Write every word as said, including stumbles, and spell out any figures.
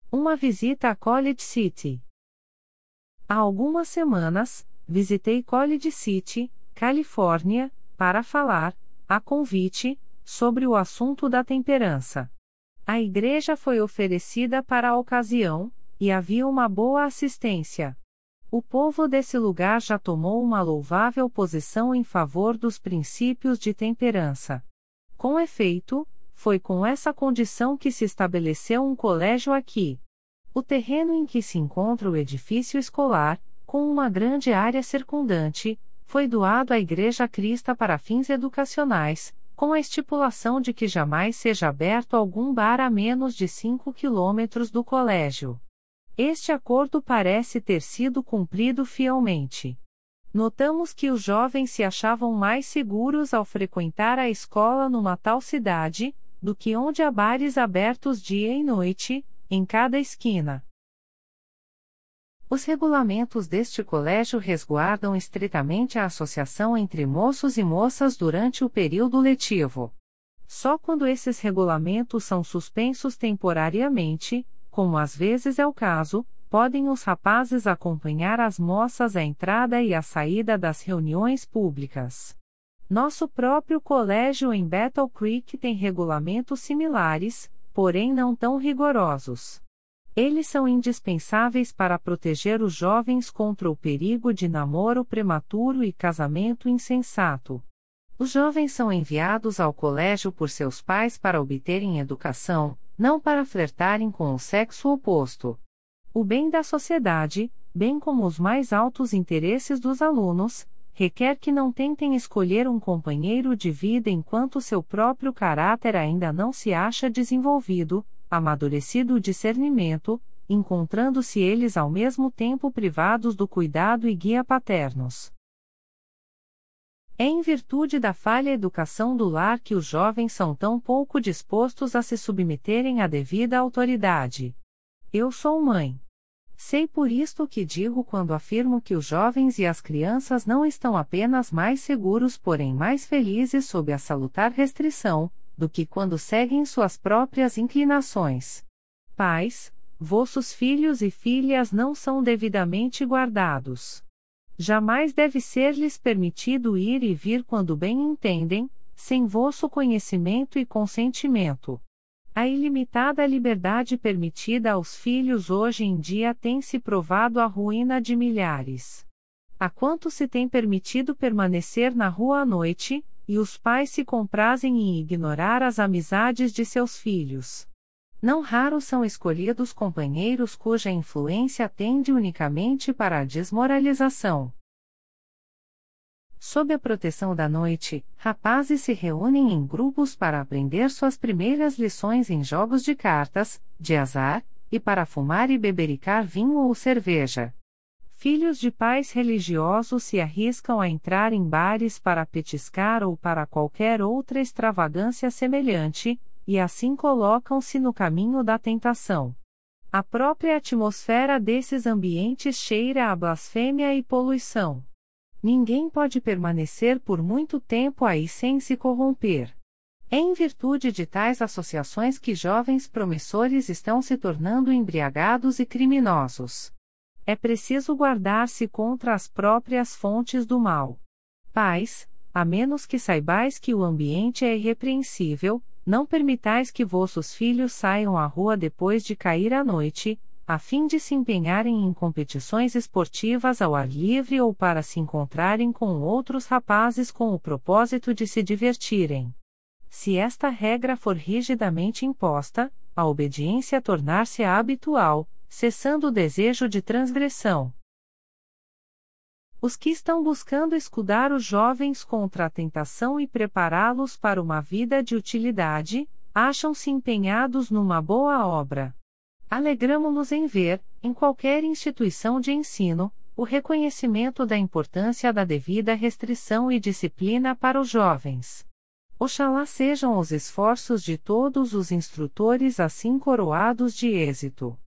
Uma visita a College City. Há algumas semanas, visitei College City, Califórnia, para falar, a convite, sobre o assunto da temperança. A igreja foi oferecida para a ocasião, e havia uma boa assistência. O povo desse lugar já tomou uma louvável posição em favor dos princípios de temperança. Com efeito, foi com essa condição que se estabeleceu um colégio aqui. O terreno em que se encontra o edifício escolar, com uma grande área circundante, foi doado à Igreja Crista para fins educacionais, com a estipulação de que jamais seja aberto algum bar a menos de cinco quilômetros do colégio. Este acordo parece ter sido cumprido fielmente. Notamos que os jovens se achavam mais seguros ao frequentar a escola numa tal cidade, do que onde há bares abertos dia e noite, em cada esquina. Os regulamentos deste colégio resguardam estritamente a associação entre moços e moças durante o período letivo. Só quando esses regulamentos são suspensos temporariamente, como às vezes é o caso, podem os rapazes acompanhar as moças à entrada e à saída das reuniões públicas. Nosso próprio colégio em Battle Creek tem regulamentos similares, porém não tão rigorosos. Eles são indispensáveis para proteger os jovens contra o perigo de namoro prematuro e casamento insensato. Os jovens são enviados ao colégio por seus pais para obterem educação, não para flertarem com o sexo oposto. O bem da sociedade, bem como os mais altos interesses dos alunos, requer que não tentem escolher um companheiro de vida enquanto seu próprio caráter ainda não se acha desenvolvido, amadurecido o discernimento, encontrando-se eles ao mesmo tempo privados do cuidado e guia paternos. É em virtude da falha educação do lar que os jovens são tão pouco dispostos a se submeterem à devida autoridade. Eu sou mãe. Sei por isto que digo quando afirmo que os jovens e as crianças não estão apenas mais seguros, porém mais felizes sob a salutar restrição, do que quando seguem suas próprias inclinações. Pais, vossos filhos e filhas não são devidamente guardados. Jamais deve ser-lhes permitido ir e vir quando bem entendem, sem vosso conhecimento e consentimento. A ilimitada liberdade permitida aos filhos hoje em dia tem se provado a ruína de milhares. A quanto se tem permitido permanecer na rua à noite, e os pais se comprazem em ignorar as amizades de seus filhos. Não raros são escolhidos companheiros cuja influência tende unicamente para a desmoralização. Sob a proteção da noite, rapazes se reúnem em grupos para aprender suas primeiras lições em jogos de cartas, de azar, e para fumar e bebericar vinho ou cerveja. Filhos de pais religiosos se arriscam a entrar em bares para petiscar ou para qualquer outra extravagância semelhante, e assim colocam-se no caminho da tentação. A própria atmosfera desses ambientes cheira a blasfêmia e poluição. Ninguém pode permanecer por muito tempo aí sem se corromper. É em virtude de tais associações que jovens promissores estão se tornando embriagados e criminosos. É preciso guardar-se contra as próprias fontes do mal. Pais, a menos que saibais que o ambiente é irrepreensível, não permitais que vossos filhos saiam à rua depois de cair a noite, a fim de se empenharem em competições esportivas ao ar livre ou para se encontrarem com outros rapazes com o propósito de se divertirem. Se esta regra for rigidamente imposta, a obediência tornar-se habitual, cessando o desejo de transgressão. Os que estão buscando escudar os jovens contra a tentação e prepará-los para uma vida de utilidade, acham-se empenhados numa boa obra. Alegramo-nos em ver, em qualquer instituição de ensino, o reconhecimento da importância da devida restrição e disciplina para os jovens. Oxalá sejam os esforços de todos os instrutores assim coroados de êxito.